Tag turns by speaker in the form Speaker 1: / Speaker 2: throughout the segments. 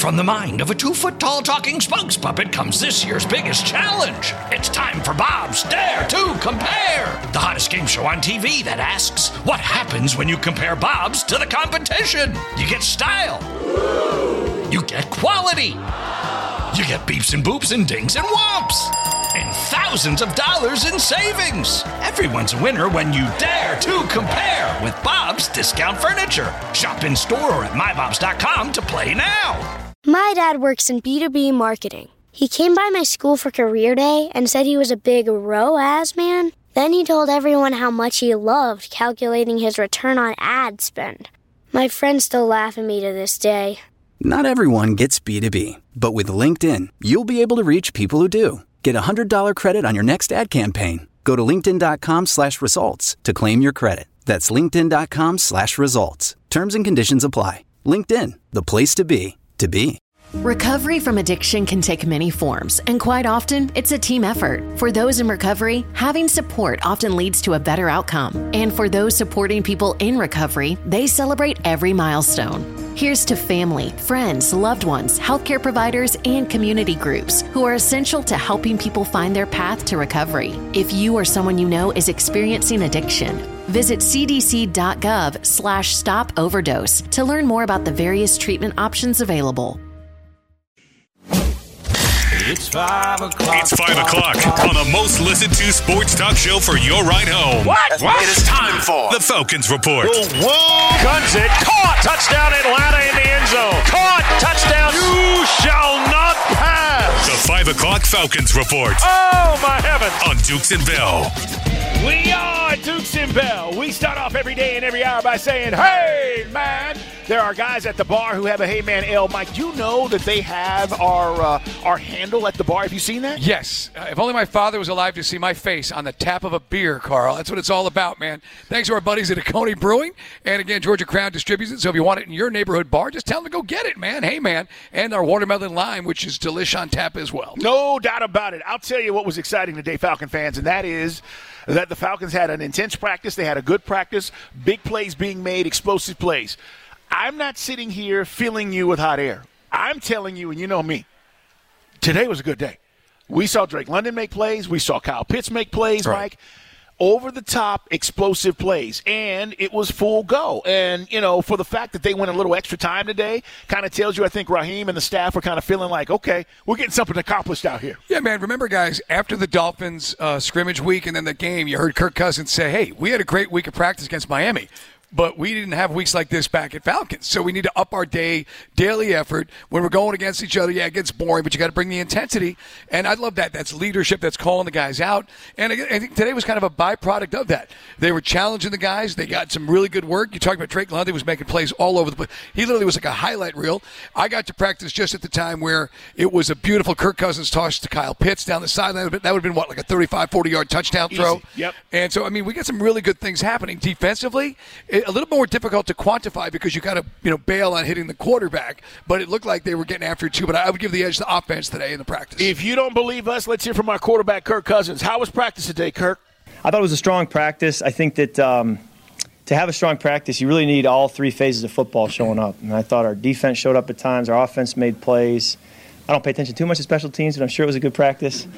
Speaker 1: From the mind of a 2-foot-tall talking spokes puppet comes this year's biggest challenge. It's time for Bob's Dare to Compare, the hottest game show on TV that asks, what happens when you compare Bob's to the competition? You get style. You get quality. You get beeps and boops and dings and whomps. And thousands of dollars in savings. Everyone's a winner when you dare to compare with Bob's Discount Furniture. Shop in store or at mybobs.com to play now.
Speaker 2: My dad works in B2B marketing. He came by my school for career day and said he was a big ROAS man. Then he told everyone how much he loved calculating his return on ad spend. My friends still laugh at me to this day.
Speaker 3: Not everyone gets B2B, but with LinkedIn, you'll be able to reach people who do. Get a $100 credit on your next ad campaign. Go to linkedin.com/results to claim your credit. That's linkedin.com/results. Terms and conditions apply. LinkedIn, the place to be, to be.
Speaker 4: Recovery from addiction can take many forms, and quite often, it's a team effort. For those in recovery, having support often leads to a better outcome. And for those supporting people in recovery, they celebrate every milestone. Here's to family, friends, loved ones, healthcare providers, and community groups who are essential to helping people find their path to recovery. If you or someone you know is experiencing addiction, visit cdc.gov/stop overdose to learn more about the various treatment options available.
Speaker 5: It's 5 o'clock.
Speaker 6: It's 5 o'clock on the most listened to sports talk show for your ride home.
Speaker 5: What?
Speaker 6: It is time for the Falcons Report.
Speaker 5: Whoa! Guns it. Caught. Touchdown Atlanta in the end zone. Caught. Touchdown. You shall not pass.
Speaker 6: The 5 o'clock Falcons Report.
Speaker 5: Oh, my heavens.
Speaker 6: On Dukes and Bell.
Speaker 5: We are Dukes and Bell. We start off every day and every hour by saying, hey, man. There are guys at the bar who have a Hey Man L. Mike, do you know that they have our handle at the bar? Have you seen that?
Speaker 7: Yes. If only my father was alive to see my face on the tap of a beer, Carl. That's what it's all about, man. Thanks to our buddies at Oconee Brewing. And again, Georgia Crown distributes it. So if you want it in your neighborhood bar, just tell them to go get it, man. Hey, man. And our watermelon lime, which is delish on tap as well.
Speaker 5: No doubt about it. I'll tell you what was exciting today, Falcon fans, and that is that the Falcons had an intense practice. They had a good practice, big plays being made, explosive plays. I'm not sitting here filling you with hot air. I'm telling you, and you know me, today was a good day. We saw Drake London make plays. We saw Kyle Pitts make plays, right. Mike. Over-the-top, explosive plays. And it was full go. And, you know, for the fact that they went a little extra time today kind of tells you, I think, Raheem and the staff were kind of feeling like, okay, we're getting something accomplished out here.
Speaker 7: Yeah, man. Remember, guys, after the Dolphins scrimmage week and then the game, you heard Kirk Cousins say, hey, we had a great week of practice against Miami. But we didn't have weeks like this back at Falcons. So we need to up our daily effort. When we're going against each other, yeah, it gets boring, but you got to bring the intensity. And I love that. That's leadership. That's calling the guys out. And I think today was kind of a byproduct of that. They were challenging the guys. They got some really good work. You talk about Drake London was making plays all over the place. He literally was like a highlight reel. I got to practice just at the time where it was a beautiful Kirk Cousins toss to Kyle Pitts down the sideline. That would have been, what, like a 35, 40-yard touchdown throw?
Speaker 5: Easy. Yep.
Speaker 7: And so, I mean, we got some really good things happening defensively. A little more difficult to quantify because you got to, bail on hitting the quarterback. But it looked like they were getting after it too. But I would give the edge to offense today in the practice.
Speaker 5: If you don't believe us, let's hear from our quarterback, Kirk Cousins. How was practice today, Kirk?
Speaker 8: I thought it was a strong practice. I think that to have a strong practice, you really need all three phases of football showing up. And I thought our defense showed up at times. Our offense made plays. I don't pay attention too much to special teams, but I'm sure it was a good practice.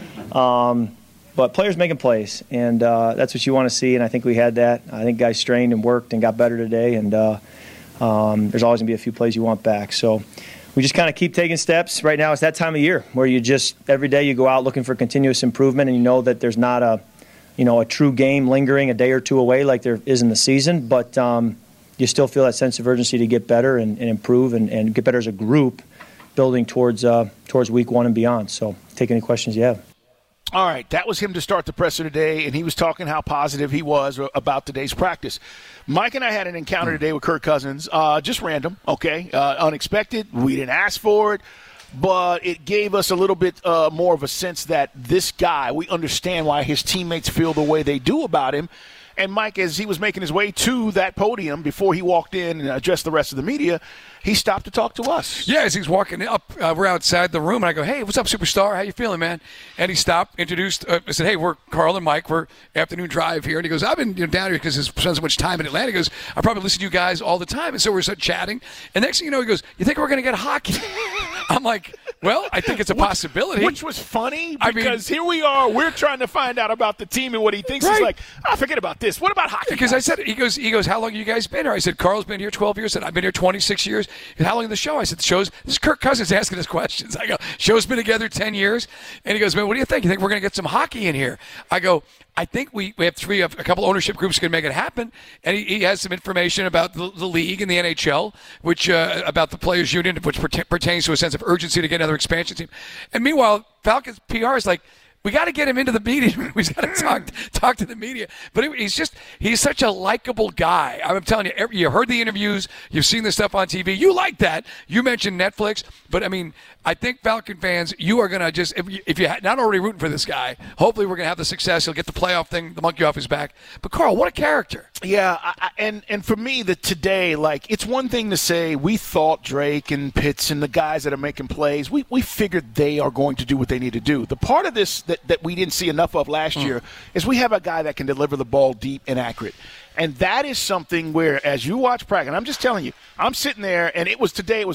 Speaker 8: But players making plays, and that's what you want to see, and I think we had that. I think guys strained and worked and got better today, and there's always going to be a few plays you want back. So we just kind of keep taking steps. Right now it's that time of year where you just every day you go out looking for continuous improvement, and you know that there's not a true game lingering a day or two away like there is in the season, but you still feel that sense of urgency to get better and improve and get better as a group building towards week one and beyond. So take any questions you have.
Speaker 5: All right, that was him to start the presser today, and he was talking how positive he was about today's practice. Mike and I had an encounter today with Kirk Cousins, just random, okay, unexpected. We didn't ask for it, but it gave us a little bit more of a sense that this guy, we understand why his teammates feel the way they do about him. And Mike, as he was making his way to that podium before he walked in and addressed the rest of the media, he stopped to talk to us.
Speaker 7: Yeah, as he's walking up, we're outside the room, and I go, hey, what's up, superstar? How you feeling, man? And he stopped, introduced, I said, hey, we're Carl and Mike. We're afternoon drive here. And he goes, I've been down here because he spends so much time in Atlanta. He goes, I probably listen to you guys all the time. And so we're chatting. And next thing you know, he goes, you think we're going to get hockey? I'm like, well, I think it's a possibility.
Speaker 5: Which was funny because here we are. We're trying to find out about the team and what he thinks.
Speaker 7: Right.
Speaker 5: He's like, forget about this. What about hockey?
Speaker 7: Because I said, he goes, how long have you guys been here? I said, Carl's been here 12 years. I said, I've been here 26 years. And how long in the show? I said, this is Kirk Cousins asking us questions. I go, show's been together 10 years. And he goes, man, what do you think? You think we're going to get some hockey in here? I go, I think we have a couple ownership groups can make it happen. And he has some information about the league and the NHL, which about the players' union, which pertains to a sense of urgency to get another expansion team. And meanwhile, Falcons PR is like, we got to get him into the media. We got to talk to the media. But he's such a likable guy. I'm telling you, you heard the interviews, you've seen the stuff on TV. You like that. You mentioned Netflix, but I mean, I think Falcon fans, you are going to just if you're not already rooting for this guy, hopefully we're going to have the success. He'll get the playoff thing, the monkey off his back. But Carl, what a character!
Speaker 5: Yeah, and for me, today, like, it's one thing to say we thought Drake and Pitts and the guys that are making plays, we figured they are going to do what they need to do. The part of this that we didn't see enough of last year is we have a guy that can deliver the ball deep and accurate. And that is something where, as you watch practice, and I'm just telling you, I'm sitting there, and it was,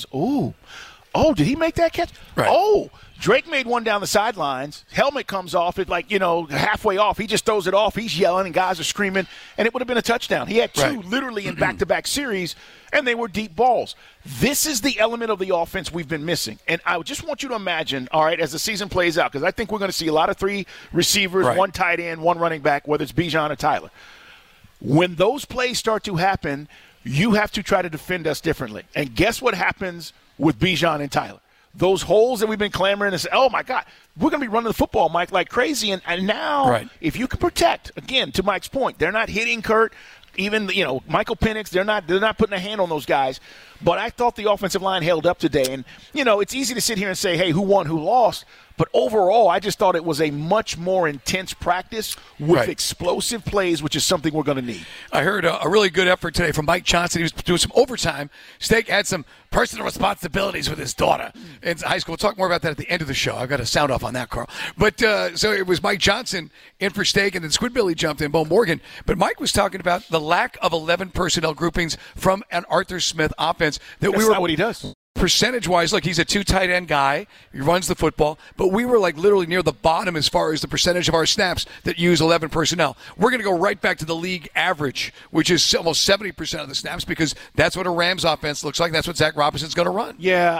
Speaker 5: did he make that catch?
Speaker 7: Right.
Speaker 5: Oh, Drake made one down the sidelines. Helmet comes off. It halfway off. He just throws it off. He's yelling, and guys are screaming, and it would have been a touchdown. He had two literally in back-to-back series, and they were deep balls. This is the element of the offense we've been missing. And I just want you to imagine, all right, as the season plays out, because I think we're going to see a lot of three receivers, one tight end, one running back, whether it's Bijan or Tyler. When those plays start to happen, you have to try to defend us differently. And guess what happens with Bijan and Tyler? Those holes that we've been clamoring to say, oh, my God, we're going to be running the football, Mike, like crazy. And now, if you can protect, again, to Mike's point, they're not hitting Kurt. Even, Michael Penix, they're not putting a hand on those guys. But I thought the offensive line held up today. And, it's easy to sit here and say, hey, who won, who lost? But overall, I just thought it was a much more intense practice with explosive plays, which is something we're going to need.
Speaker 7: I heard a really good effort today from Mike Johnson. He was doing some overtime. Steak had some personal responsibilities with his daughter in high school. We'll talk more about that at the end of the show. I've got a sound off on that, Carl. But so it was Mike Johnson in for Steak, and then Squidbilly jumped in, Bo Morgan. But Mike was talking about the lack of 11 personnel groupings from an Arthur Smith offense.
Speaker 5: That's not what he does.
Speaker 7: Percentage-wise, look, he's a two tight end guy. He runs the football. But we were like literally near the bottom as far as the percentage of our snaps that use 11 personnel. We're going to go right back to the league average, which is almost 70% of the snaps, because that's what a Rams offense looks like. That's what Zach Robinson's going to run.
Speaker 5: Yeah,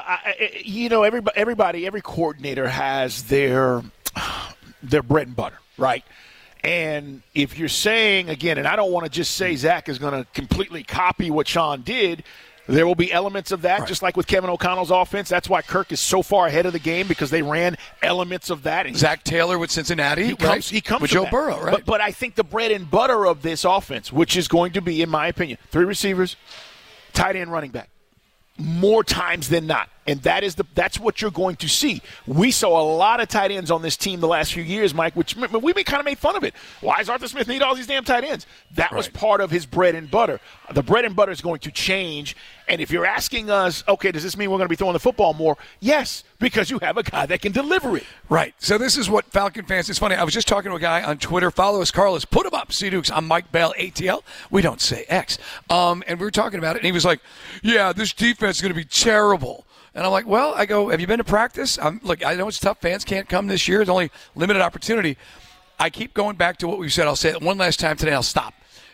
Speaker 5: every coordinator has their bread and butter, right? And if you're saying, again, and I don't want to just say Zach is going to completely copy what Sean did, there will be elements of that, just like with Kevin O'Connell's offense. That's why Kirk is so far ahead of the game, because they ran elements of that. And
Speaker 7: Zach Taylor with Cincinnati. He comes with Joe Burrow, right?
Speaker 5: But I think the bread and butter of this offense, which is going to be, in my opinion, 3 receivers, tight end, running back, more times than not. And that's what you're going to see. We saw a lot of tight ends on this team the last few years, Mike, which we kind of made fun of it. Why does Arthur Smith need all these damn tight ends? That was part of his bread and butter. The bread and butter is going to change. And if you're asking us, okay, does this mean we're going to be throwing the football more? Yes, because you have a guy that can deliver it.
Speaker 7: Right. So this is what Falcon fans, it's funny, I was just talking to a guy on Twitter. Follow us, Carlos. Put him up, C-Dukes. I'm Mike Bell, ATL. We don't say X. And we were talking about it, and he was like, yeah, this defense is going to be terrible. And I'm like, well, I go, have you been to practice? Look, I know it's tough. Fans can't come this year. It's only limited opportunity. I keep going back to what we've said. I'll say it one last time today. I'll stop.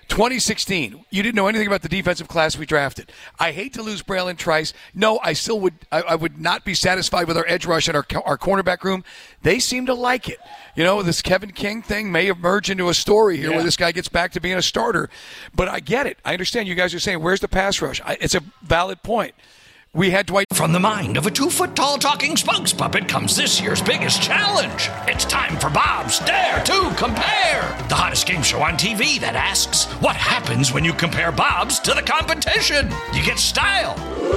Speaker 7: 2016, you didn't know anything about the defensive class we drafted. I hate to lose Braylon Trice. No, I still would. I would not be satisfied with our edge rush and our cornerback room. They seem to like it. This Kevin King thing may emerge into a story here where this guy gets back to being a starter. But I get it. I understand you guys are saying, where's the pass rush? It's a valid point. We had Dwight.
Speaker 1: From the mind of a 2-foot-tall talking spokes puppet comes this year's biggest challenge. It's time for Bob's Dare to Compare, the hottest game show on TV that asks, what happens when you compare Bob's to the competition? You get style.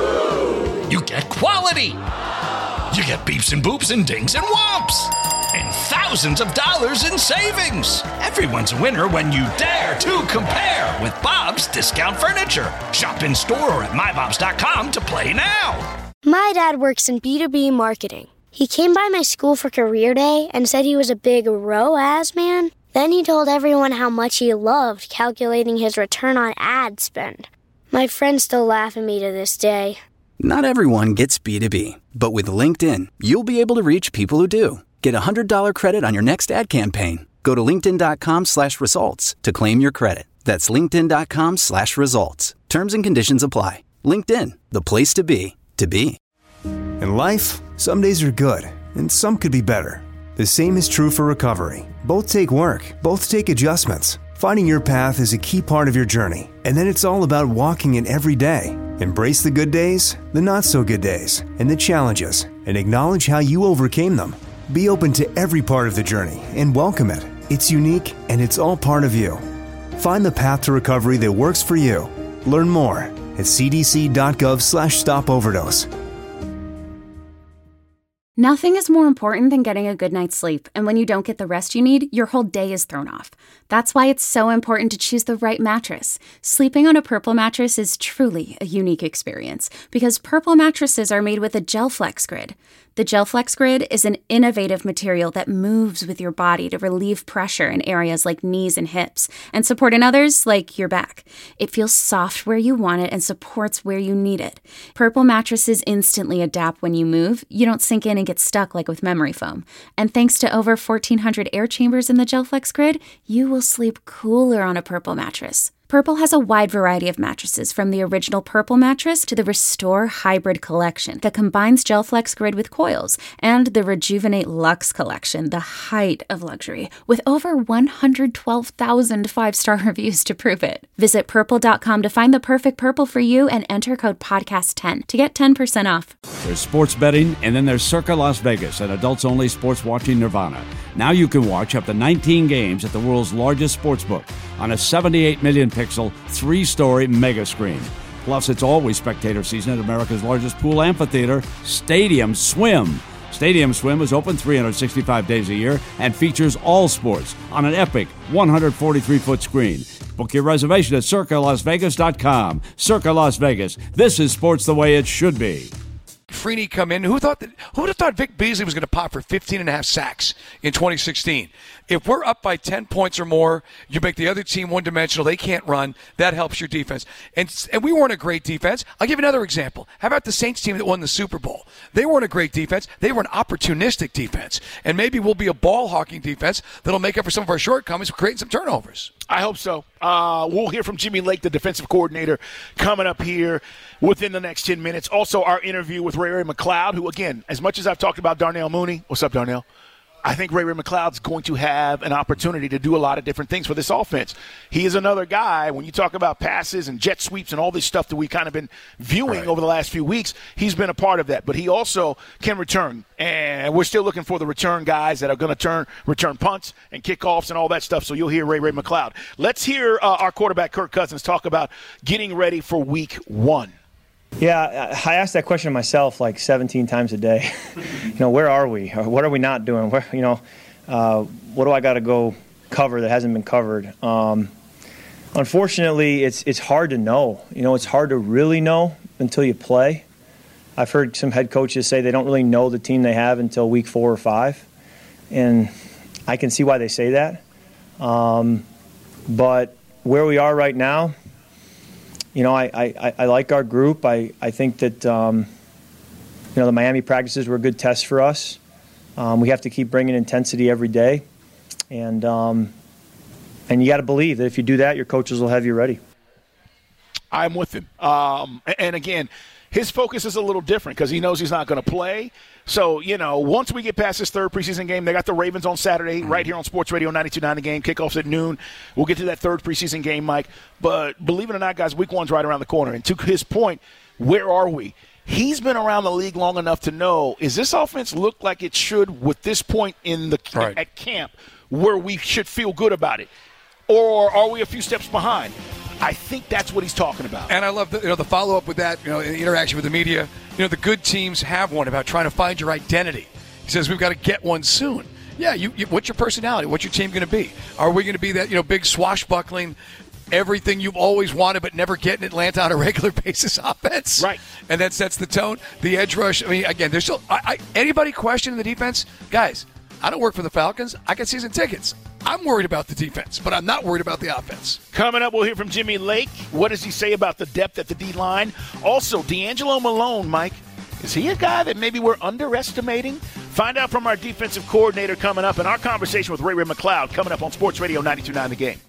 Speaker 1: You get quality. You get beeps and boops and dings and whomps. And thousands of dollars in savings. Everyone's a winner when you dare to compare with Bob's Discount Furniture. Shop in store or at mybobs.com to play now.
Speaker 2: My dad works in B2B marketing. He came by my school for career day and said he was a big ROAS man. Then he told everyone how much he loved calculating his return on ad spend. My friends still laugh at me to this day.
Speaker 3: Not everyone gets B2B, but with LinkedIn, you'll be able to reach people who do. Get a $100 credit on your next ad campaign. Go to linkedin.com/results to claim your credit. That's linkedin.com/results. Terms and conditions apply. LinkedIn, the place to be, to be.
Speaker 9: In life, some days are good, and some could be better. The same is true for recovery. Both take work, both take adjustments. Finding your path is a key part of your journey, and then it's all about walking it every day. Embrace the good days, the not-so-good days, and the challenges, and acknowledge how you overcame them. Be open to every part of the journey and welcome it. It's unique, and it's all part of you. Find the path to recovery that works for you. Learn more at cdc.gov/stopoverdose.
Speaker 10: Nothing is more important than getting a good night's sleep, and when you don't get the rest you need, your whole day is thrown off. That's why it's so important to choose the right mattress. Sleeping on a Purple mattress is truly a unique experience because Purple mattresses are made with a GelFlex Grid. The GelFlex Grid is an innovative material that moves with your body to relieve pressure in areas like knees and hips and support in others like your back. It feels soft where you want it and supports where you need it. Purple mattresses instantly adapt when you move. You don't sink in and get stuck like with memory foam. And thanks to over 1,400 air chambers in the GelFlex Grid, you will sleep cooler on a Purple mattress. Purple has a wide variety of mattresses, from the original Purple mattress to the Restore Hybrid collection that combines GelFlex Grid with coils, and the Rejuvenate Luxe collection, the height of luxury, with over 112,000 five-star reviews to prove it. Visit Purple.com to find the perfect Purple for you and enter code podcast10 to get 10% off.
Speaker 11: There's sports betting, and then there's Circa Las Vegas, an adults-only sports watching nirvana. Now you can watch up to 19 games at the world's largest sportsbook on a 78 million pixel, 3-story mega screen. Plus, it's always spectator season at America's largest pool amphitheater, Stadium Swim. Stadium Swim is open 365 days a year and features all sports on an epic 143-foot screen. Book your reservation at CircaLasVegas.com. Circa Las Vegas. This is sports the way it should be.
Speaker 7: Freeney come in. Who would have thought Vic Beasley was going to pop for 15.5 sacks in 2016? If we're up by 10 points or more, you make the other team one-dimensional. They can't run. That helps your defense. And we weren't a great defense. I'll give you another example. How about the Saints team that won the Super Bowl? They weren't a great defense. They were an opportunistic defense. And maybe we'll be a ball-hawking defense that'll make up for some of our shortcomings, creating some turnovers.
Speaker 5: I hope so. We'll hear from Jimmy Lake, the defensive coordinator, coming up here within the next 10 minutes. Also, our interview with Ray McCloud, who, again, as much as I've talked about Darnell Mooney, what's up, Darnell? I think Ray McCloud's going to have an opportunity to do a lot of different things for this offense. He is another guy, when you talk about passes and jet sweeps and all this stuff that we've kind of been viewing over the last few weeks, he's been a part of that. But he also can return. And we're still looking for the return guys that are going to return punts and kickoffs and all that stuff. So you'll hear Ray McCloud. Let's hear our quarterback, Kirk Cousins, talk about getting ready for week 1.
Speaker 8: Yeah, I ask that question to myself like 17 times a day. Where are we? Or what are we not doing? What do I got to go cover that hasn't been covered? Unfortunately, it's hard to know. It's hard to really know until you play. I've heard some head coaches say they don't really know the team they have until week 4 or 5. And I can see why they say that. But where we are right now, I like our group. I think that, the Miami practices were a good test for us. We have to keep bringing intensity every day. And you got to believe that if you do that, your coaches will have you ready.
Speaker 5: I'm with him. And again, his focus is a little different because he knows he's not going to play. So, once we get past this third preseason game, they got the Ravens on Saturday right here on Sports Radio 92.9 The Game. Kickoffs at noon. We'll get to that third preseason game, Mike. But believe it or not, guys, week 1's right around the corner. And to his point, where are we? He's been around the league long enough to know, is this offense look like it should with this point in the at camp where we should feel good about it? Or are we a few steps behind? I think that's what he's talking about.
Speaker 7: And I love the follow-up with that, the interaction with the media. The good teams have one about trying to find your identity. He says we've got to get one soon. Yeah, what's your personality? What's your team going to be? Are we going to be that big swashbuckling, everything you've always wanted but never get in Atlanta on a regular basis offense?
Speaker 5: Right.
Speaker 7: And that sets the tone. The edge rush, again, there's still anybody questioning the defense? Guys, I don't work for the Falcons. I get season tickets. I'm worried about the defense, but I'm not worried about the offense.
Speaker 5: Coming up, we'll hear from Jimmy Lake. What does he say about the depth at the D-line? Also, D'Angelo Malone, Mike, is he a guy that maybe we're underestimating? Find out from our defensive coordinator coming up, and our conversation with Ray McCloud coming up on Sports Radio 92.9 The Game.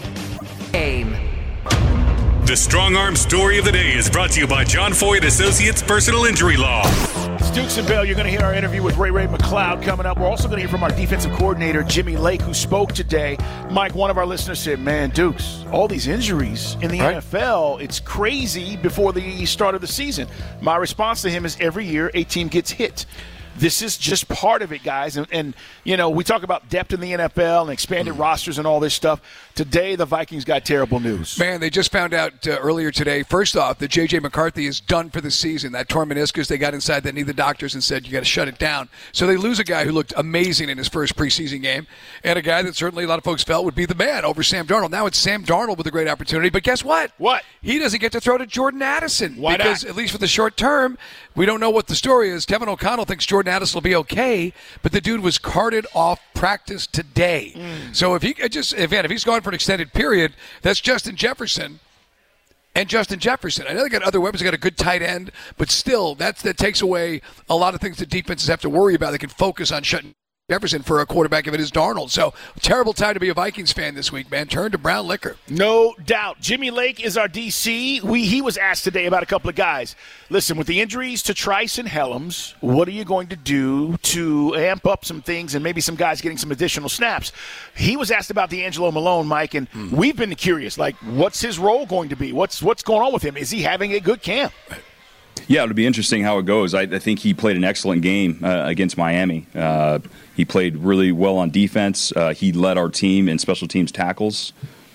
Speaker 6: The Strong Arm Story of the Day is brought to you by John Foy & Associates Personal Injury Law.
Speaker 5: Dukes and Bell, you're going to hear our interview with Ray McCloud coming up. We're also going to hear from our defensive coordinator, Jimmy Lake, who spoke today. Mike, one of our listeners said, man, Dukes, all these injuries in the NFL, it's crazy before the start of the season. My response to him is every year a team gets hit. This is just part of it, guys. And, you know, we talk about depth in the NFL and expanded rosters and all this stuff. Today, the Vikings got terrible news.
Speaker 7: Man, they just found out earlier today, first off, that J.J. McCarthy is done for the season. That torn meniscus, they got inside that knee, the doctors, and said, you got to shut it down. So they lose a guy who looked amazing in his first preseason game, and a guy that certainly a lot of folks felt would be the man over Sam Darnold. Now it's Sam Darnold with a great opportunity. But guess what?
Speaker 5: What?
Speaker 7: He doesn't get to throw to Jordan Addison.
Speaker 5: Why
Speaker 7: because,
Speaker 5: not?
Speaker 7: At least for the short term, we don't know what the story is. Kevin O'Connell thinks Jordan Addison will be okay, but the dude was carted off practice today. So if he's gone for an extended period, that's Justin Jefferson. And Justin Jefferson. I know they got other weapons. They got a good tight end, but still, that takes away a lot of things that defenses have to worry about. They can focus on shutting Jefferson for a quarterback if it is Darnold. So, terrible time to be a Vikings fan this week, man. Turn to brown liquor.
Speaker 5: No doubt. Jimmy Lake is our DC. He was asked today about a couple of guys. Listen, with the injuries to Trice and Helms, what are you going to do to amp up some things and maybe some guys getting some additional snaps? He was asked about D'Angelo Malone, Mike, and we've been curious, like, what's his role going to be? What's going on with him? Is he having a good camp?
Speaker 12: Yeah, it'll be interesting how it goes. I think he played an excellent game against Miami. He played really well on defense. He led our team in special teams tackles.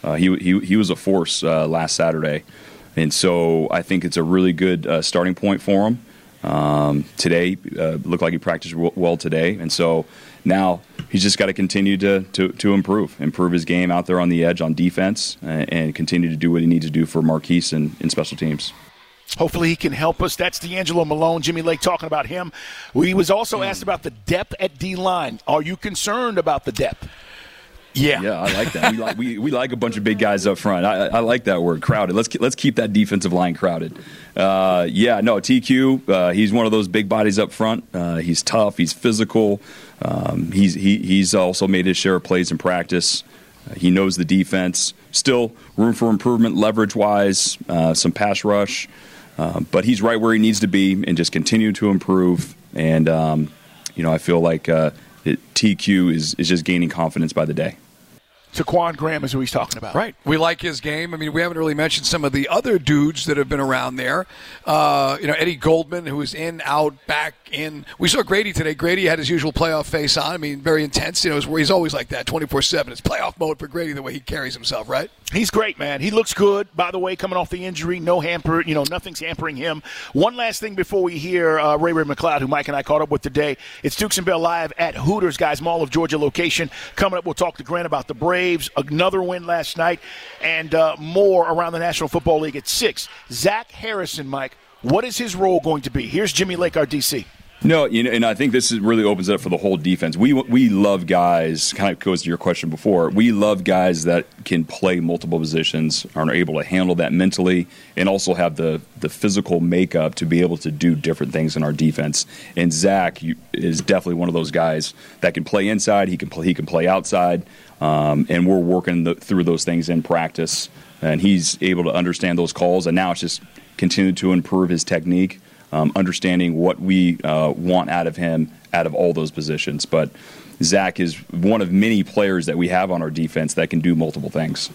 Speaker 12: He was a force last Saturday. And so I think it's a really good starting point for him. Today, looked like he practiced well today. And so now he's just got to continue to improve his game out there on the edge on defense and continue to do what he needs to do for Marquise in special teams.
Speaker 5: Hopefully he can help us. That's D'Angelo Malone. Jimmy Lake talking about him. He was also asked about the depth at D-line. Are you concerned about the depth?
Speaker 7: Yeah,
Speaker 12: I like that. We like a bunch of big guys up front. I like that word, crowded. Let's keep that defensive line crowded. TQ. He's one of those big bodies up front. He's tough. He's physical. He's also made his share of plays in practice. He knows the defense. Still room for improvement, leverage-wise, some pass rush. But he's right where he needs to be and just continue to improve. And, I feel like TQ is just gaining confidence by the day.
Speaker 5: Taquan Graham is who he's talking about.
Speaker 7: Right. We like his game. I mean, we haven't really mentioned some of the other dudes that have been around there. Eddie Goldman, who was in, out, back, in. We saw Grady today. Grady had his usual playoff face on. I mean, very intense. He's always like that, 24/7. It's playoff mode for Grady, the way he carries himself, right?
Speaker 5: He's great, man. He looks good, by the way, coming off the injury. No hamper, nothing's hampering him. One last thing before we hear Ray McCloud, who Mike and I caught up with today. It's Dukes and Bell live at Hooters, guys, Mall of Georgia location. Coming up, we'll talk to Grant about the Braves, another win last night, and more around the National Football League at 6. Zach Harrison, Mike, what is his role going to be? Here's Jimmy Lake, our DC.
Speaker 12: No, and I think this really opens it up for the whole defense. We love guys, kind of goes to your question before, we love guys that can play multiple positions, are able to handle that mentally, and also have the physical makeup to be able to do different things in our defense. And Zach is definitely one of those guys that can play inside, he can play outside, and we're working through those things in practice. And he's able to understand those calls, and now it's just continue to improve his technique. Understanding what we want out of him, out of all those positions. But Zach is one of many players that we have on our defense that can do multiple things.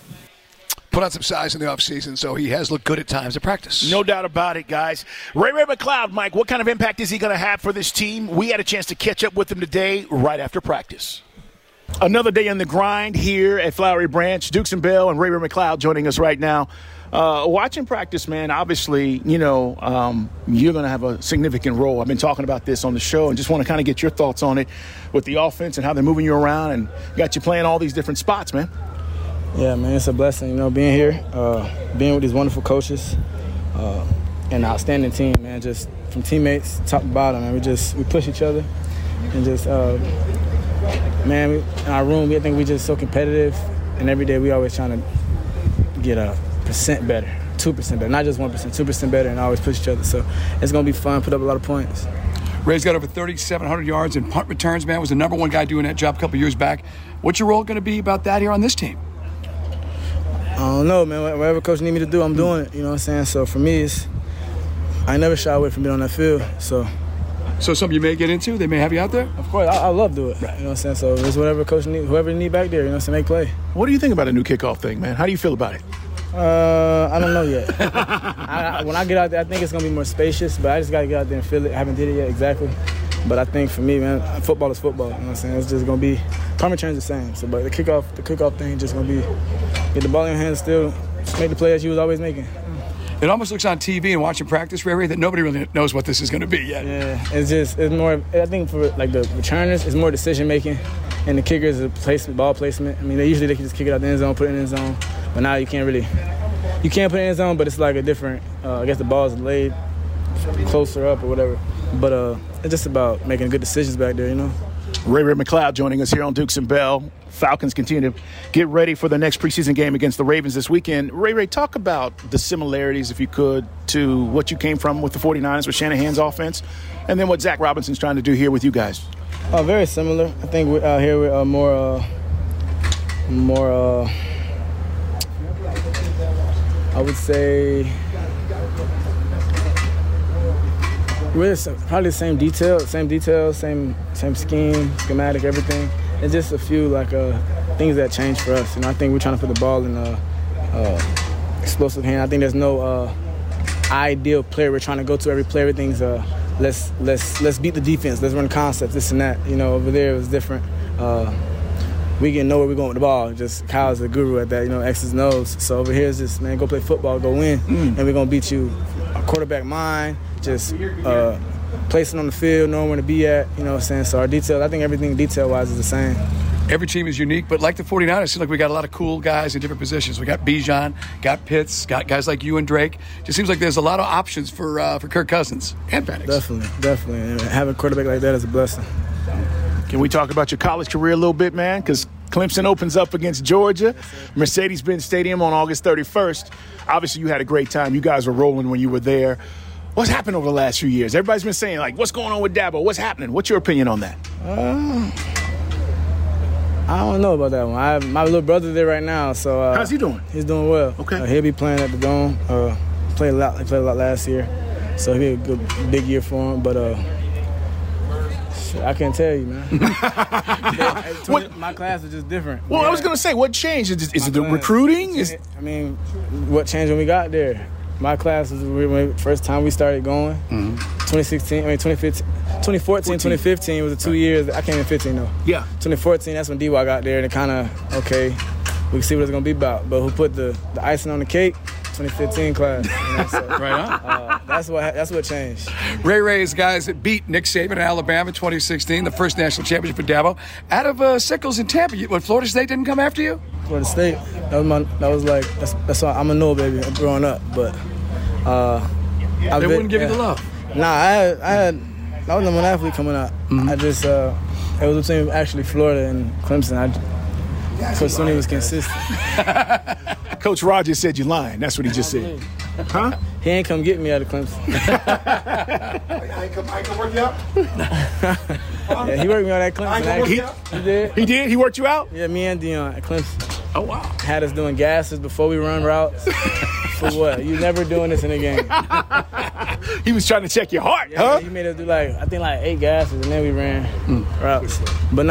Speaker 7: Put on some size in the offseason, so he has looked good at times at practice.
Speaker 5: No doubt about it, guys. Ray McCloud, Mike, what kind of impact is he going to have for this team? We had a chance to catch up with him today right after practice. Another day on the grind here at Flowery Branch. Dukes and Bell and Ray McCloud joining us right now. Watching practice, man, obviously, you're going to have a significant role. I've been talking about this on the show and just want to kind of get your thoughts on it with the offense and how they're moving you around and got you playing all these different spots, man.
Speaker 13: Yeah, man, it's a blessing, being here, being with these wonderful coaches, and an outstanding team, man, just from teammates top to bottom, man. We push each other and just man, in our room, I think we just so competitive, and every day we always trying to get a % better, 2% better, not just 1%, 2% better, and always push each other. So it's going to be fun, put up a lot of points.
Speaker 7: Ray's got over 3,700 yards in punt returns, man. Was the number one guy doing that job a couple years back. What's your role going to be about that here on this team?
Speaker 13: I don't know, man. Whatever coach need me to do, I'm doing it. You know what I'm saying? So for me, I never shy away from being on that field. So
Speaker 7: something you may get into? They may have you out there?
Speaker 13: Of course, I love to do it. Right. You know what I'm saying? So it's whatever coach need, whoever need back there. You know what I'm saying? Make play.
Speaker 5: What do you think about a new kickoff thing, man? How do you feel about it?
Speaker 13: I don't know yet. When I get out there, I think it's going to be more spacious, but I just got to get out there and feel it. I haven't did it yet exactly. But I think for me, man, football is football. You know what I'm saying? It's just going to be – punt returns the same. So, but the kickoff thing just going to be get the ball in your hands still, just make the play that you was always making.
Speaker 7: It almost looks on TV and watching practice, Ray, that nobody really knows what this is going to be yet.
Speaker 13: Yeah, it's more – I think for like the returners, it's more decision-making, and the kickers is ball placement. I mean, they can just kick it out the end zone, put it in the end zone. But now you can't put it in the end zone, but it's like a different, I guess the ball is laid closer up or whatever. But it's just about making good decisions back there, you know.
Speaker 5: Ray McCloud joining us here on Dukes and Bell. Falcons continue to get ready for the next preseason game against the Ravens this weekend. Ray, talk about the similarities, if you could, to what you came from with the 49ers with Shanahan's offense, and then what Zach Robinson's trying to do here with you guys.
Speaker 13: Very similar. I think here we're more I would say really probably the same details, same scheme, schematic, everything. It's just a few things that change for us. You know, I think we're trying to put the ball in explosive hand. I think there's no ideal player we're trying to go to every play. Everything's let's beat the defense, let's run concepts, this and that. You know, over there it was different. We can know where we're going with the ball. Just Kyle's the guru at that, you know, X's and O's. So over here is just, man, go play football, go win, and we're going to beat you. A quarterback mind, just placing on the field, knowing where to be at, you know what I'm saying? So our detail, I think everything detail-wise is the same.
Speaker 7: Every team is unique, but like the 49ers, it seems like we got a lot of cool guys in different positions. We got Bijan, got Pitts, got guys like you and Drake. Just seems like there's a lot of options for Kirk Cousins and Penix.
Speaker 13: Definitely. And having a quarterback like that is a blessing.
Speaker 5: Can we talk about your college career a little bit, man? Because Clemson opens up against Georgia, Mercedes-Benz Stadium on August 31st. Obviously, you had a great time. You guys were rolling when you were there. What's happened over the last few years? Everybody's been saying, what's going on with Dabo? What's happening? What's your opinion on that?
Speaker 13: I don't know about that one. I have my little brother there right now. So
Speaker 5: how's he doing?
Speaker 13: He's doing well.
Speaker 5: Okay.
Speaker 13: He'll be playing at the Dome. He played a lot last year. So he'll be a good, big year for him. But I can't tell you, man. My class is just different.
Speaker 5: Well, I was going to say, what changed? Is it the recruiting?
Speaker 13: What changed when we got there? My class was the first time we started going. 2014, 2015 was the 2 years. I came in 15, though.
Speaker 5: Yeah.
Speaker 13: 2014, that's when D-Wall got there, and it kind of, okay, we can see what it's going to be about. But who put the icing on the cake? 2015 class. You know, so,
Speaker 7: right on.
Speaker 13: That's what changed.
Speaker 7: Ray's guys that beat Nick Saban in Alabama in 2016, the first national championship for Dabo. Out of Sickles in Tampa, Florida State didn't come after you?
Speaker 13: Florida State, that's why I'm a no baby growing up, but
Speaker 7: they wouldn't give you the love.
Speaker 13: Nah, I was number one athlete coming out. I just it was between actually Florida and Clemson. Coach Sonny was consistent.
Speaker 5: Coach Rogers said you're lying. That's what he just said. Huh?
Speaker 13: He ain't come get me out of Clemson.
Speaker 5: I can work you out?
Speaker 13: Yeah, he worked me out at Clemson.
Speaker 5: He did? He did? He worked you out?
Speaker 13: Yeah, me and Dion at Clemson.
Speaker 5: Oh, wow.
Speaker 13: Had us doing gases before we run routes. For what? You never doing this in a game.
Speaker 5: He was trying to check your heart, huh?
Speaker 13: He made us do 8 gases, and then we ran routes. But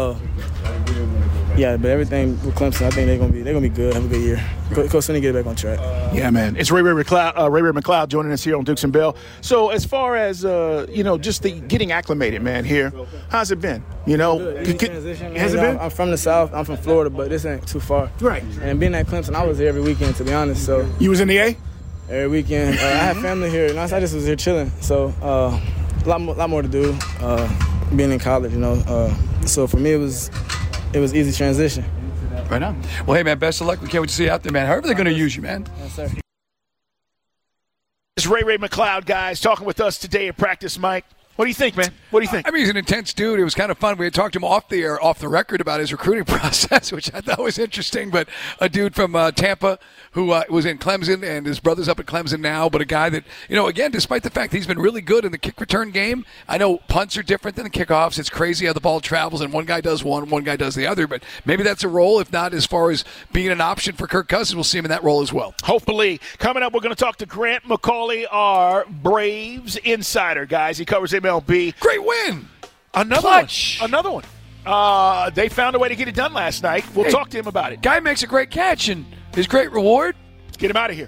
Speaker 13: but everything with Clemson, I think they're gonna be good. Have a good year. Coach Sonny get back on track.
Speaker 5: Yeah, man. It's Ray McCloud joining us here on Dukes and Bell. So as far as just the getting acclimated, man, here, how's it been? You know,
Speaker 13: transition,
Speaker 5: has it been?
Speaker 13: I'm from the South. I'm from Florida, but this ain't too far.
Speaker 5: Right.
Speaker 13: And being at Clemson, I was here every weekend, to be honest. So
Speaker 5: you was in the A?
Speaker 13: Every weekend. I have family here, and I just was here chilling. So a lot more to do. Being in college, so for me it was easy transition.
Speaker 7: Right on. Well, hey, man, best of luck. We can't wait to see you out there, man. However they're going to use you, man.
Speaker 13: Yes, sir.
Speaker 5: It's Ray McCloud, guys, talking with us today at Practice Mike. What do you think, man? What do you think?
Speaker 7: I mean, he's an intense dude. It was kind of fun. We had talked to him off the air, off the record about his recruiting process, which I thought was interesting. But a dude from Tampa who was in Clemson, and his brother's up at Clemson now, but a guy that, again, despite the fact that he's been really good in the kick return game, I know punts are different than the kickoffs. It's crazy how the ball travels, and one guy does one guy does the other. But maybe that's a role, if not as far as being an option for Kirk Cousins. We'll see him in that role as well.
Speaker 5: Hopefully. Coming up, we're going to talk to Grant McCauley, our Braves insider, guys. He covers MLB.
Speaker 7: Great win.
Speaker 5: Another
Speaker 7: Clutch.
Speaker 5: one. Another one. They found a way to get it done last night. We'll talk to him about it.
Speaker 7: Guy makes a great catch, and his great reward.
Speaker 5: Get him out of here.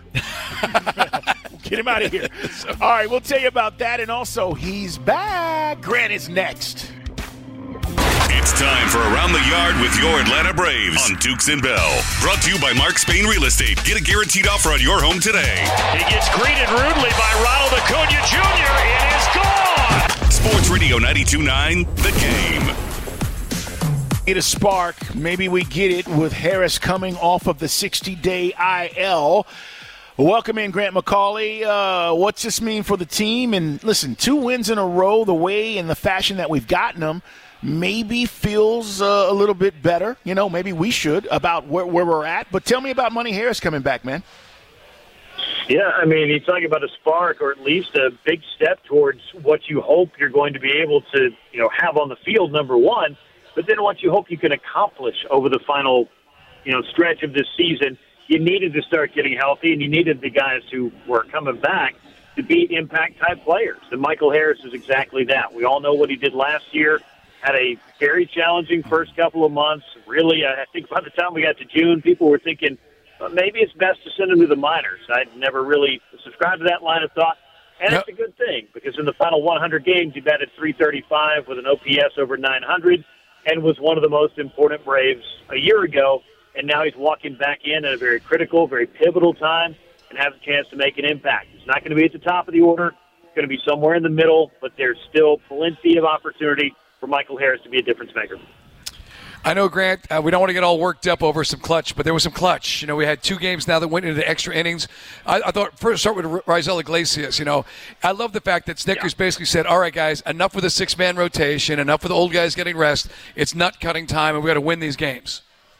Speaker 5: Get him out of here. All right, we'll tell you about that, and also he's back. Grant is next.
Speaker 6: It's time for Around the Yard with your Atlanta Braves on Dukes and Bell. Brought to you by Mark Spain Real Estate. Get a guaranteed offer on your home today.
Speaker 14: He gets greeted rudely by Ronald Acuna Jr. It is gone.
Speaker 6: Sports Radio 92.9, The Game.
Speaker 5: Get a spark. Maybe we get it with Harris coming off of the 60-day IL. Welcome in, Grant McCauley. What's this mean for the team? And listen, 2 wins in a row, the way and the fashion that we've gotten them, maybe feels a little bit better. Maybe we should about where we're at. But tell me about Money Harris coming back, man.
Speaker 15: Yeah, I mean, you're talking about a spark or at least a big step towards what you hope you're going to be able to, have on the field, number one. But then what you hope you can accomplish over the final, stretch of this season, you needed to start getting healthy, and you needed the guys who were coming back to be impact-type players. And Michael Harris is exactly that. We all know what he did last year, had a very challenging first couple of months. Really, I think by the time we got to June, people were thinking, maybe it's best to send him to the minors. I'd never really subscribed to that line of thought. And It's a good thing, because in the final 100 games, he batted .335 with an OPS over 900. And was one of the most important Braves a year ago, and now he's walking back in at a very critical, very pivotal time and has a chance to make an impact. He's not going to be at the top of the order. It's going to be somewhere in the middle, but there's still plenty of opportunity for Michael Harris to be a difference maker.
Speaker 7: I know, Grant, we don't want to get all worked up over some clutch, but there was some clutch. We had 2 games now that went into extra innings. I thought, first start with Raisel Iglesias. I love the fact that Snickers basically said, all right, guys, enough with the 6-man rotation, enough with the old guys getting rest. It's nut-cutting time, and we got to win these games.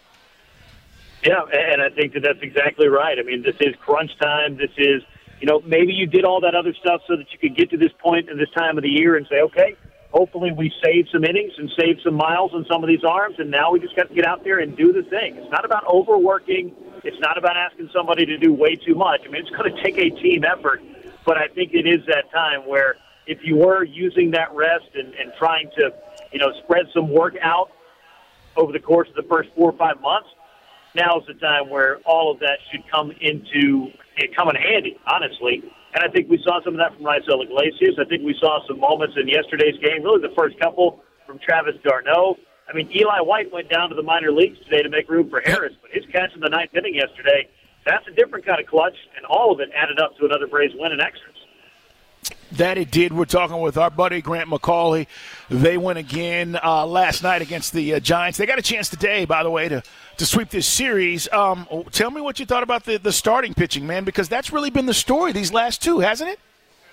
Speaker 15: Yeah, and I think that's exactly right. I mean, this is crunch time. This is, maybe you did all that other stuff so that you could get to this point in this time of the year and say, okay, hopefully we saved some innings and saved some miles on some of these arms, and now we just got to get out there and do the thing. It's not about overworking. It's not about asking somebody to do way too much. I mean, it's going to take a team effort, but I think it is that time where if you were using that rest and trying to, spread some work out over the course of the first 4 or 5 months, now's the time where all of that should come in handy, honestly. And I think we saw some of that from Raisel Iglesias. I think we saw some moments in yesterday's game, really the first couple from Travis d'Arnaud. I mean, Eli White went down to the minor leagues today to make room for Harris, but his catch in the 9th inning yesterday, that's a different kind of clutch, and all of it added up to another Braves win in extras.
Speaker 5: That it did. We're talking with our buddy Grant McCauley. They went again last night against the Giants. They got a chance today, by the way, to sweep this series. Tell me what you thought about the starting pitching, man, because that's really been the story these last 2, hasn't it?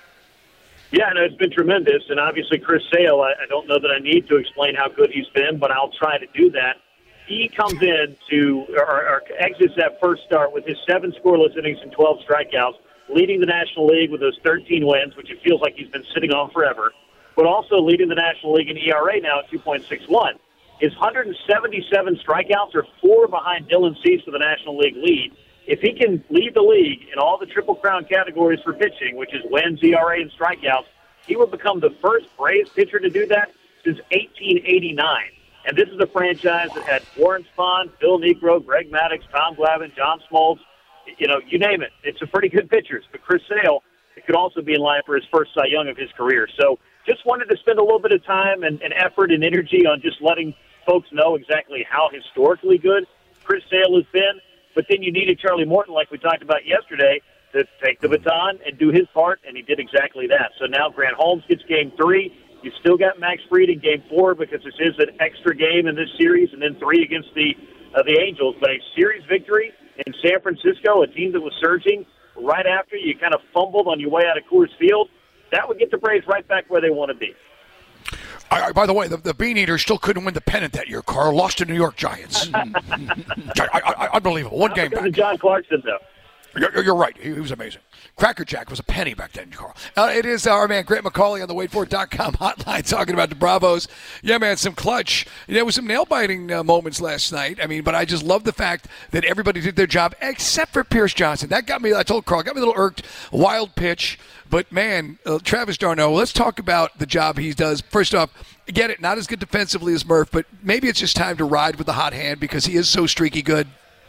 Speaker 15: Yeah, no, it's been tremendous. And obviously Chris Sale, I don't know that I need to explain how good he's been, but I'll try to do that. He comes in or exits that first start with his 7 scoreless innings and 12 strikeouts, leading the National League with those 13 wins, which it feels like he's been sitting on forever, but also leading the National League in ERA now at 2.61. His 177 strikeouts are 4 behind Dylan Cease for the National League lead. If he can lead the league in all the Triple Crown categories for pitching, which is wins, ERA, and strikeouts, he will become the first Braves pitcher to do that since 1889. And this is a franchise that had Warren Spahn, Phil Niekro, Greg Maddux, Tom Glavine, John Smoltz, you name it. It's a pretty good pitchers. But Chris Sale, it could also be in line for his first Cy Young of his career. So just wanted to spend a little bit of time and effort and energy on just letting folks know exactly how historically good Chris Sale has been. But then you needed Charlie Morton, like we talked about yesterday, to take the baton and do his part, and he did exactly that. So now Grant Holmes gets Game 3. You've still got Max Fried in Game 4 because this is an extra game in this series, and then 3 against the Angels. But a series victory in San Francisco, a team that was surging right after you kind of fumbled on your way out of Coors Field. that would get the Braves right back where they want to be.
Speaker 7: By the way, the Bean Eaters still couldn't win the pennant that year, Carl. Lost to New York Giants. Unbelievable. One game back.
Speaker 15: John Clarkson, though.
Speaker 7: You're right. He was amazing. Cracker Jack was a penny back then, Carl. It is our man Grant McCauley on the WaitFor.com hotline talking about the Bravos. Yeah, man, some clutch. There was some nail-biting moments last night. I mean, but I just love the fact that everybody did their job except for Pierce Johnson. That got me, I told Carl, got me a little irked. Wild pitch. But, man, Travis d'Arnaud, let's talk about the job he does. First off, get it, not as good defensively as Murph, but maybe it's just time to ride with the hot hand because he is so streaky good.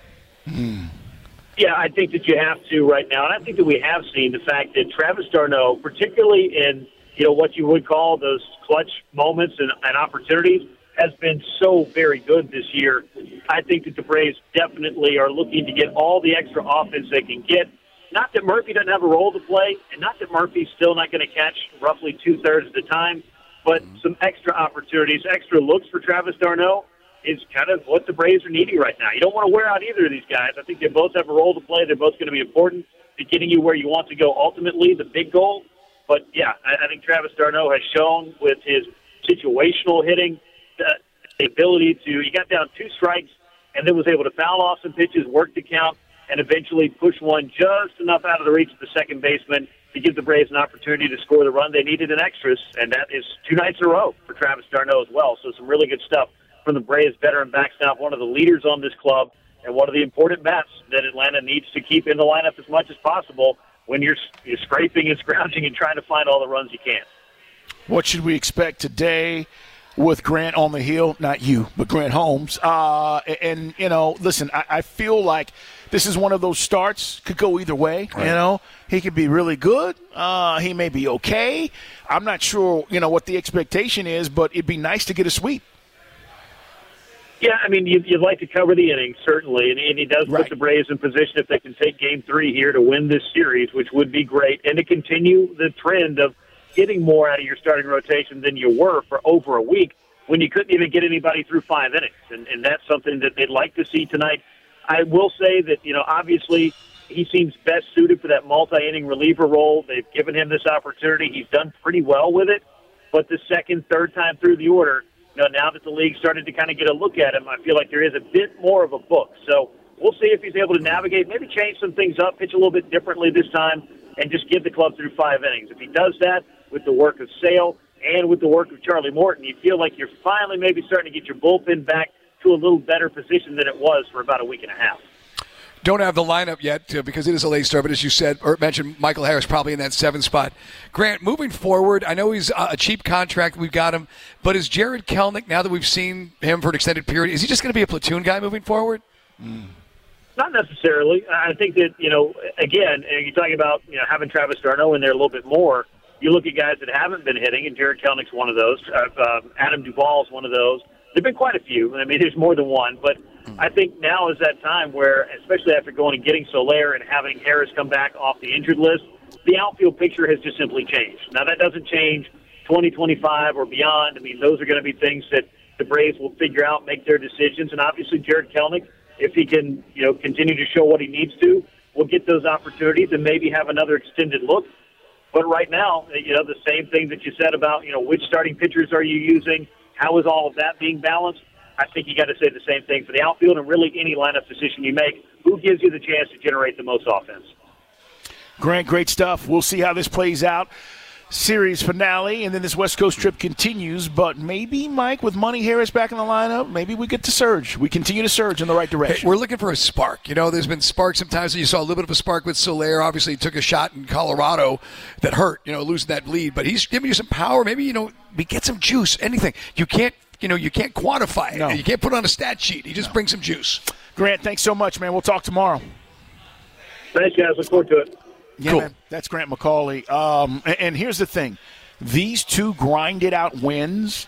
Speaker 15: Yeah, I think that you have to right now, and I think that we have seen the fact that Travis d'Arnaud, particularly in what you would call those clutch moments and opportunities, has been so very good this year. I think that the Braves definitely are looking to get all the extra offense they can get. Not that Murphy doesn't have a role to play, and not that Murphy's still not going to catch roughly 2/3 of the time, but some extra opportunities, extra looks for Travis d'Arnaud is kind of what the Braves are needing right now. You don't want to wear out either of these guys. I think they both have a role to play. They're both going to be important to getting you where you want to go ultimately, the big goal. But, yeah, I think Travis d'Arnaud has shown with his situational hitting the ability to – he got down 2 strikes and then was able to foul off some pitches, work the count, and eventually push one just enough out of the reach of the second baseman to give the Braves an opportunity to score the run they needed in extras, and that is 2 nights in a row for Travis d'Arnaud as well. So some really good stuff from the Braves veteran backstop, one of the leaders on this club, and one of the important bats that Atlanta needs to keep in the lineup as much as possible when you're scraping and scrounging and trying to find all the runs you can.
Speaker 5: What should we expect today with Grant on the hill? Not you, but Grant Holmes. And listen, I feel like this is one of those starts, could go either way. Right. He could be really good. He may be okay. I'm not sure, what the expectation is, but it'd be nice to get a sweep.
Speaker 15: Yeah, I mean, you'd like to cover the innings, certainly, and he does put the Braves in position if they can take Game 3 here to win this series, which would be great, and to continue the trend of getting more out of your starting rotation than you were for over a week when you couldn't even get anybody through 5 innings, and that's something that they'd like to see tonight. I will say that, obviously he seems best suited for that multi-inning reliever role. They've given him this opportunity. He's done pretty well with it, but the second, third time through the order, now that the league started to kind of get a look at him, I feel like there is a bit more of a book. So we'll see if he's able to navigate, maybe change some things up, pitch a little bit differently this time, and just give the club through 5 innings. If he does that with the work of Sale and with the work of Charlie Morton, you feel like you're finally maybe starting to get your bullpen back to a little better position than it was for about a week and a half.
Speaker 7: Don't have the lineup yet because it is a late start, but as you said, or mentioned, Michael Harris probably in that 7th spot. Grant, moving forward, I know he's a cheap contract. We've got him. But is Jarred Kelenic, now that we've seen him for an extended period, is he just going to be a platoon guy moving forward?
Speaker 15: Not necessarily. I think that, again, you're talking about having Travis d'Arnaud in there a little bit more. You look at guys that haven't been hitting, and Jarred Kelenic's one of those. Adam Duvall's one of those. There have been quite a few. I mean, there's more than one. But I think now is that time where, especially after going and getting Soler and having Harris come back off the injured list, the outfield picture has just simply changed. Now, that doesn't change 2025 or beyond. I mean, those are going to be things that the Braves will figure out, make their decisions. And obviously, Jarred Kelenic, if he can, continue to show what he needs to, will get those opportunities and maybe have another extended look. But right now, the same thing that you said about, which starting pitchers are you using? How is all of that being balanced? I think you got to say the same thing for the outfield and really any lineup decision you make. Who gives you the chance to generate the most offense?
Speaker 5: Grant, great stuff. We'll see how this plays out. Series finale, and then this West Coast trip continues. But maybe, Mike, with Money Harris back in the lineup, maybe we get to surge. We continue to surge in the right direction.
Speaker 7: Hey, we're looking for a spark. There's been sparks sometimes. You saw a little bit of a spark with Soler. Obviously, he took a shot in Colorado that hurt, losing that lead. But he's giving you some power. Maybe, we get some juice, anything. You can't quantify it. No. You can't put it on a stat sheet. He just brings some juice.
Speaker 5: Grant, thanks so much, man. We'll talk tomorrow.
Speaker 15: Thanks, guys. Look forward to it.
Speaker 5: Yeah,
Speaker 7: cool.
Speaker 5: Man, that's Grant McCauley. And here's the thing. These 2 grinded-out wins,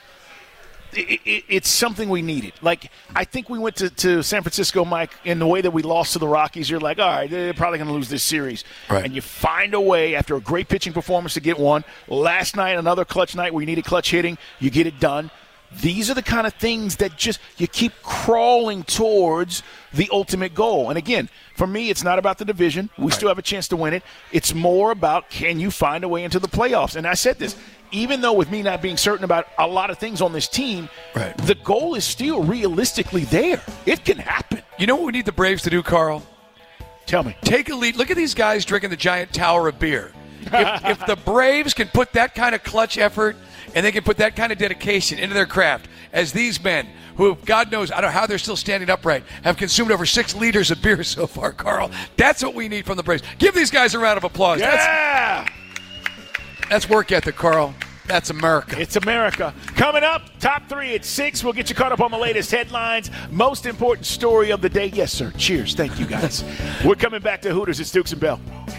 Speaker 5: it's something we needed. Like, I think we went to San Francisco, Mike, in the way that we lost to the Rockies. You're like, all right, they're probably going to lose this series.
Speaker 7: Right.
Speaker 5: And you find a way after a great pitching performance to get one. Last night, another clutch night where you needed clutch hitting. You get it done. These are the kind of things that just you keep crawling towards the ultimate goal. And again, for me, it's not about the division. We still have a chance to win it. It's more about, can you find a way into the playoffs? And I said this, even though with me not being certain about a lot of things on this team, the goal is still realistically there. It can happen.
Speaker 7: You know what we need the Braves to do, Carl?
Speaker 5: Tell me.
Speaker 7: Take a lead. Look at these guys drinking the giant tower of beer. If the Braves can put that kind of clutch effort and they can put that kind of dedication into their craft, as these men who, God knows, I don't know how they're still standing upright, have consumed over 6 liters of beer so far, Carl. That's what we need from the Braves. Give these guys a round of applause.
Speaker 5: Yeah!
Speaker 7: That's work ethic, Carl. That's America.
Speaker 5: It's America. Coming up, top 3 at 6. We'll get you caught up on the latest headlines. Most important story of the day. Yes, sir. Cheers. Thank you, guys. We're coming back to Hooters. It's Dukes and Bell.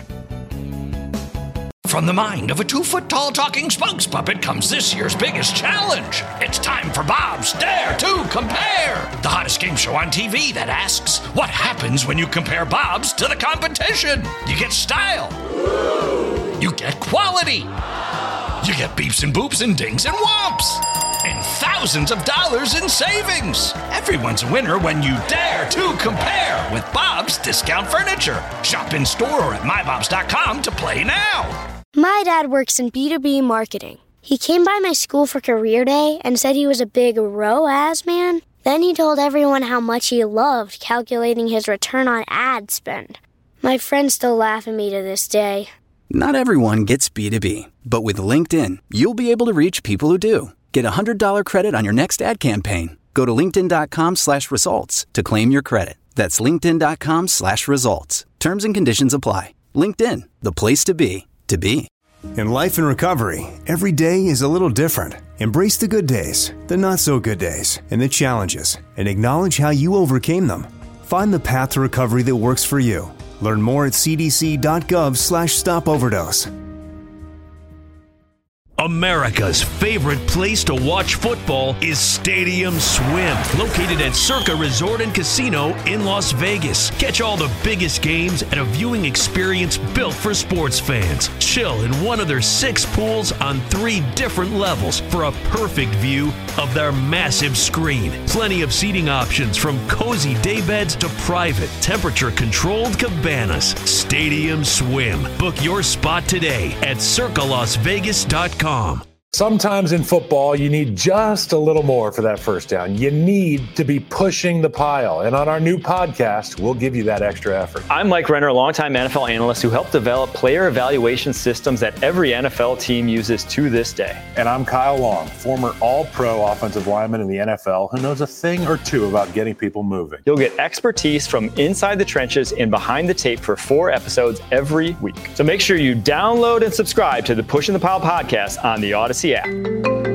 Speaker 1: From the mind of a 2-foot-tall talking spokes puppet comes this year's biggest challenge. It's time for Bob's Dare to Compare, the hottest game show on TV that asks, what happens when you compare Bob's to the competition? You get style. You get quality. You get beeps and boops and dings and whomps. And thousands of dollars in savings. Everyone's a winner when you dare to compare with Bob's Discount Furniture. Shop in store or at mybobs.com to play now.
Speaker 2: My dad works in B2B marketing. He came by my school for career day and said he was a big ROAS man. Then he told everyone how much he loved calculating his return on ad spend. My friends still laugh at me to this day.
Speaker 3: Not everyone gets B2B, but with LinkedIn, you'll be able to reach people who do. Get a $100 credit on your next ad campaign. Go to linkedin.com/results to claim your credit. That's linkedin.com/results. Terms and conditions apply. LinkedIn, the place to be, to be.
Speaker 9: In life and recovery, every day is a little different. Embrace the good days, the not so good days, and the challenges, and acknowledge how you overcame them. Find the path to recovery that works for you. Learn more at cdc.gov/stopoverdose.
Speaker 16: America's favorite place to watch football is Stadium Swim, located at Circa Resort and Casino in Las Vegas. Catch all the biggest games at a viewing experience built for sports fans. Chill in one of their 6 pools on 3 different levels for a perfect view of their massive screen. Plenty of seating options from cozy daybeds to private, temperature-controlled cabanas. Stadium Swim. Book your spot today at circalasvegas.com.
Speaker 17: Sometimes in football, you need just a little more for that first down. You need to be pushing the pile. And on our new podcast, we'll give you that extra effort.
Speaker 18: I'm Mike Renner, a longtime NFL analyst who helped develop player evaluation systems that every NFL team uses to this day.
Speaker 17: And I'm Kyle Long, former all-pro offensive lineman in the NFL who knows a thing or two about getting people moving.
Speaker 18: You'll get expertise from inside the trenches and behind the tape for 4 episodes every week. So make sure you download and subscribe to the Pushing the Pile podcast on the Odyssey app.